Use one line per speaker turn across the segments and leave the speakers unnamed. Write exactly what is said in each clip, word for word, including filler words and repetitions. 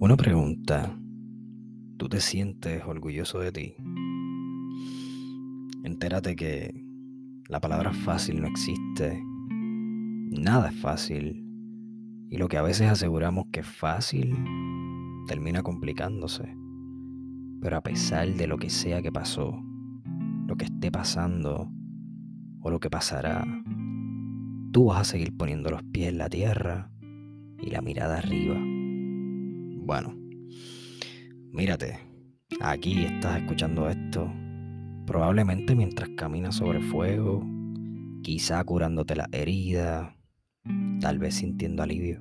Una pregunta, ¿tú te sientes orgulloso de ti? Entérate que la palabra fácil no existe, nada es fácil, y lo que a veces aseguramos que es fácil termina complicándose. Pero a pesar de lo que sea que pasó, lo que esté pasando o lo que pasará, tú vas a seguir poniendo los pies en la tierra y la mirada arriba. Bueno, mírate, aquí estás escuchando esto. Probablemente mientras caminas sobre fuego, quizá curándote la herida, tal vez sintiendo alivio.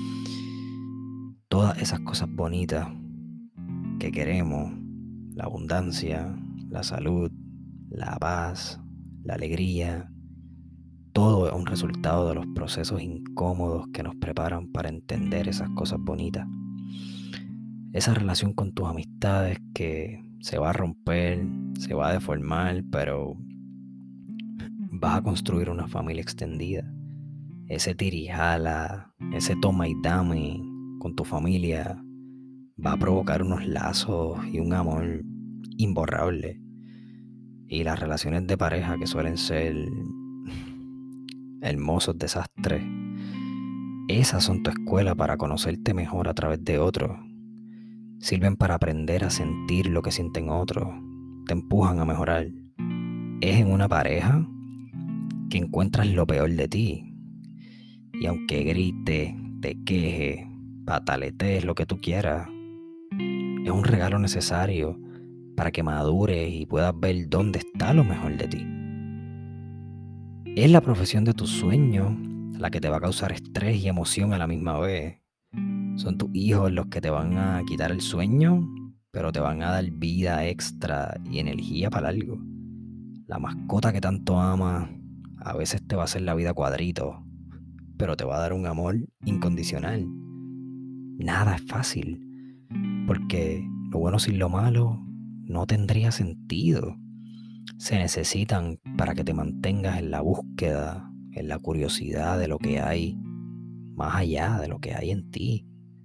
Todas esas cosas bonitas que queremos, la abundancia, la salud, la paz, la alegría, todo es un resultado de los procesos incómodos que nos preparan para entender esas cosas bonitas. Esa relación con tus amistades que se va a romper, se va a deformar, pero vas a construir una familia extendida. Ese tirijala, ese toma y dame con tu familia va a provocar unos lazos y un amor imborrable. Y las relaciones de pareja que suelen ser hermosos desastres, esas son tu escuela para conocerte mejor a través de otros. Sirven para aprender a sentir lo que sienten otros, te empujan a mejorar. Es en una pareja que encuentras lo peor de ti. Y aunque grites, te quejes, pataletes, lo que tú quieras, es un regalo necesario para que madures y puedas ver dónde está lo mejor de ti. Es la profesión de tus sueños la que te va a causar estrés y emoción a la misma vez. Son tus hijos los que te van a quitar el sueño, pero te van a dar vida extra y energía para algo. La mascota que tanto amas a veces te va a hacer la vida cuadrito, pero te va a dar un amor incondicional. Nada es fácil, porque lo bueno sin lo malo no tendría sentido. Se necesitan para que te mantengas en la búsqueda, en la curiosidad de lo que hay más allá de lo que hay en ti.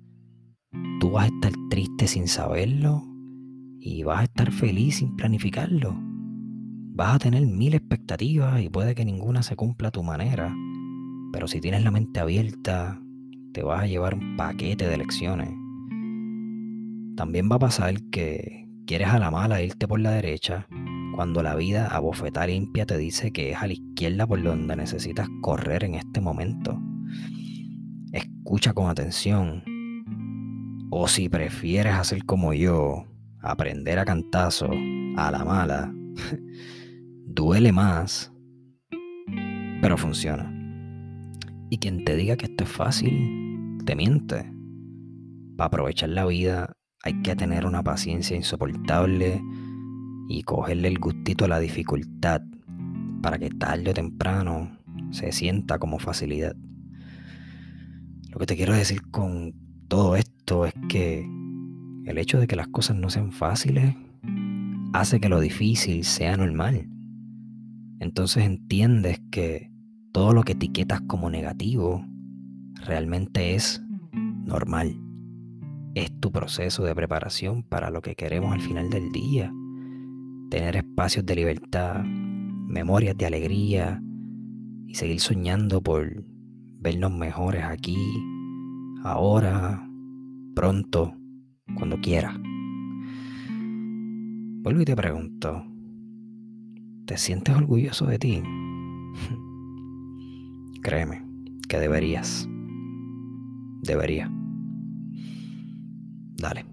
Tú vas a estar triste sin saberlo y vas a estar feliz sin planificarlo. Vas a tener mil expectativas y puede que ninguna se cumpla a tu manera, pero si tienes la mente abierta, te vas a llevar un paquete de lecciones. También va a pasar que quieres a la mala irte por la derecha cuando la vida a bofetada limpia te dice que es a la izquierda por donde necesitas correr en este momento. Escucha con atención. O si prefieres hacer como yo, aprender a cantazo, a la mala, duele más, pero funciona. Y quien te diga que esto es fácil, te miente. Para aprovechar la vida hay que tener una paciencia insoportable y cogerle el gustito a la dificultad para que tarde o temprano se sienta como facilidad. Lo que te quiero decir con todo esto es que el hecho de que las cosas no sean fáciles hace que lo difícil sea normal. Entonces entiendes que todo lo que etiquetas como negativo realmente es normal. Es tu proceso de preparación para lo que queremos al final del día. Tener espacios de libertad, memorias de alegría y seguir soñando por vernos mejores aquí, ahora, pronto, cuando quieras. Vuelvo y te pregunto, ¿te sientes orgulloso de ti? Créeme que deberías. Debería. Dale.